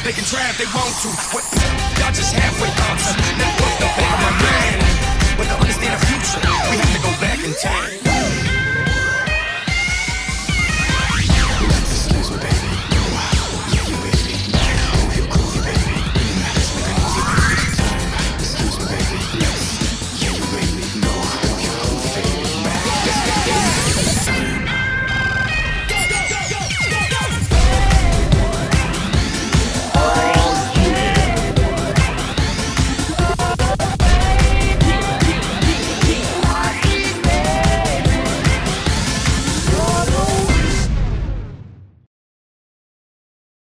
They can try if they want to. What? Y'all just halfway thoughts. Network the back of my mind. But to understand the future, we have to go back in time.